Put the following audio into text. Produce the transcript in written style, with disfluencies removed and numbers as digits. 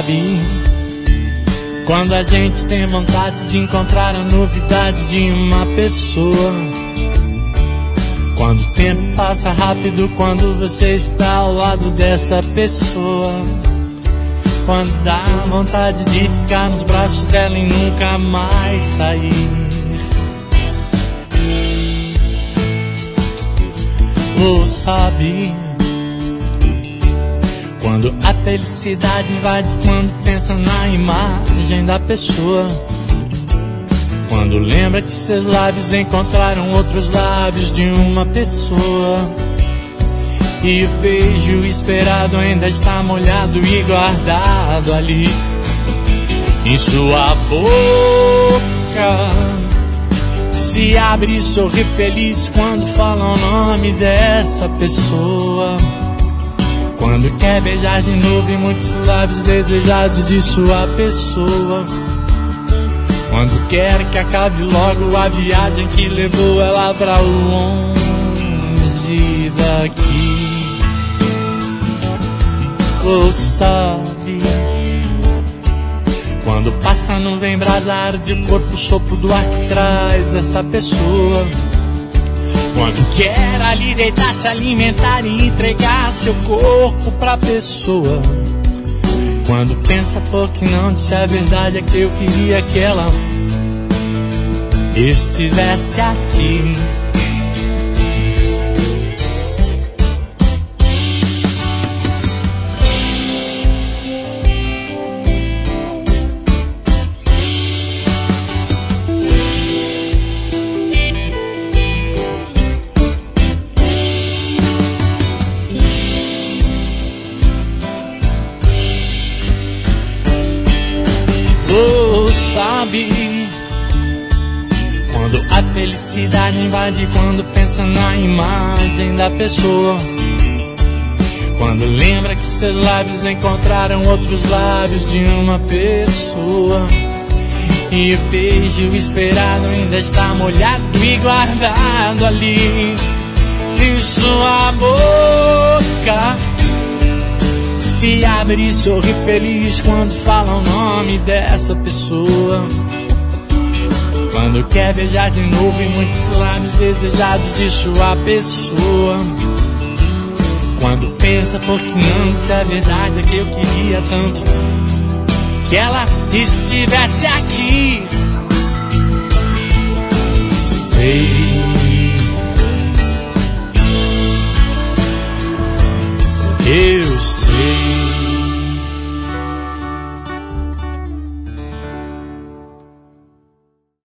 sabe quando a gente tem vontade de encontrar a novidade de uma pessoa. Quando o tempo passa rápido, quando você está ao lado dessa pessoa. Quando dá vontade de ficar nos braços dela e nunca mais sair. Ou sabe quando a felicidade invade, quando pensa na imagem da pessoa. Quando lembra que seus lábios encontraram outros lábios de uma pessoa. E o beijo esperado ainda está molhado e guardado ali em sua boca. Se abre e sorri feliz quando fala o nome dessa pessoa. Quando quer beijar de novo em muitos lábios desejados de sua pessoa. Quando quer que acabe logo a viagem que levou ela pra longe daqui. Ou sabe quando passa a nuvem brasa, arde o corpo, o sopro do ar que traz essa pessoa. Quando quer ali deitar, se alimentar e entregar seu corpo pra pessoa. Quando pensa, por que não disse a verdade, é que eu queria que ela estivesse aqui. Sabe quando a felicidade invade, quando pensa na imagem da pessoa. Quando lembra que seus lábios encontraram outros lábios de uma pessoa. E o beijo esperado ainda está molhado e guardado ali em sua boca. Se abre e sorri feliz quando fala o nome dessa pessoa. Quando quer beijar de novo em muitos lábios desejados de sua pessoa. Quando pensa, por que não disse a verdade, é que eu queria tanto que ela estivesse aqui. Sei, eu sei.